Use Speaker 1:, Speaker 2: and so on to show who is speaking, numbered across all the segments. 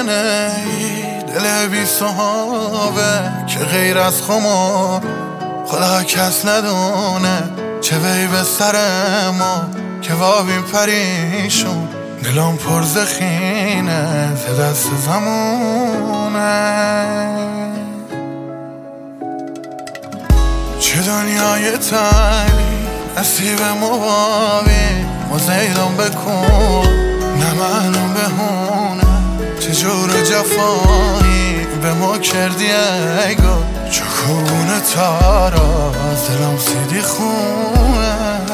Speaker 1: منه دل بی صحابه که غیر از خما خدا کس ندونه چه وی به سر ما که وابیم پریشون دلم پر زخینه ز دست زمونه چه دنیای تنی نصیب مبابی مزیدم بکن نمنم بهونه چجور جفایی به ما کردی ای گل چکونه تارا دلم سیدی خونه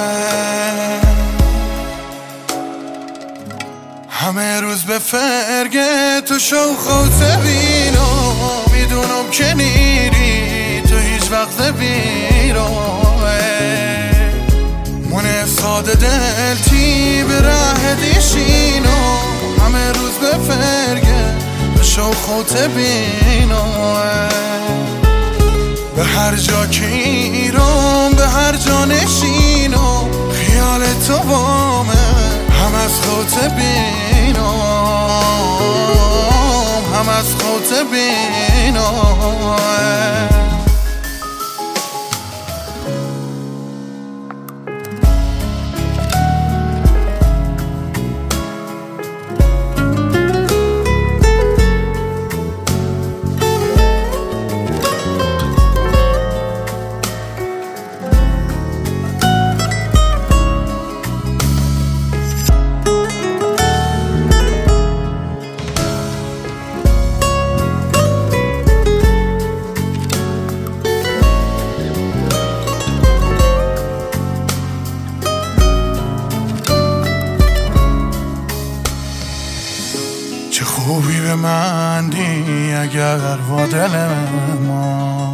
Speaker 1: همه روز به فرگه تو شوخوت بینو میدونم که نیری تو هیچ وقت بیروه من ساده دلتی به ره دیشینو همه روز به فرگه به شوخوت بینو به هر جا که ایرم به هر جا نشینو خیال تو بامه هم از خوت بینم هم از خوت بینم چه خوبی به من دی اگر با دل ما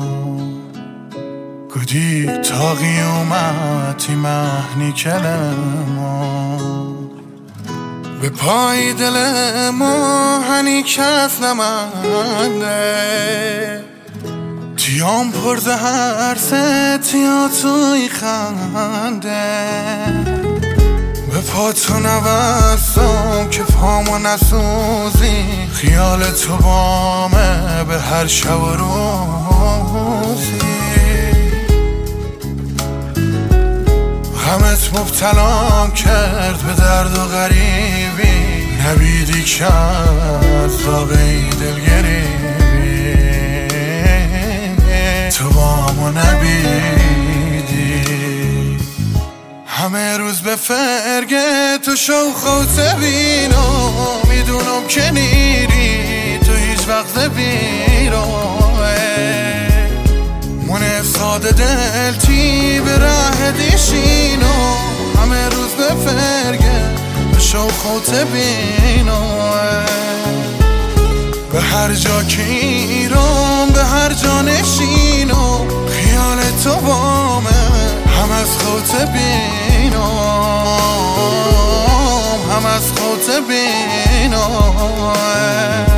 Speaker 1: گودی تا قیامتی مهنی کل ما به پای دل ما هنی کس نمانده تیام پر زهر تیا توی خنده به پاتو نبستم که پامو نسوزی خیال تو بامه به هر شب و روزی غمت مبتلام کرد به درد و غریبی نبیدی که از داغی دلگریبی تو بامو نبیدی همه روز به فرگه تو شوخوت بینو میدونم که نیری تو هیچ وقت بیروه من ساده دلتی به ره دیشینو همه روز به فرگه به شوخوت بینو به هر جا که ایرم به هر جا نشینو خیال تو بامه هم از خوت بینم هم از خوت بینم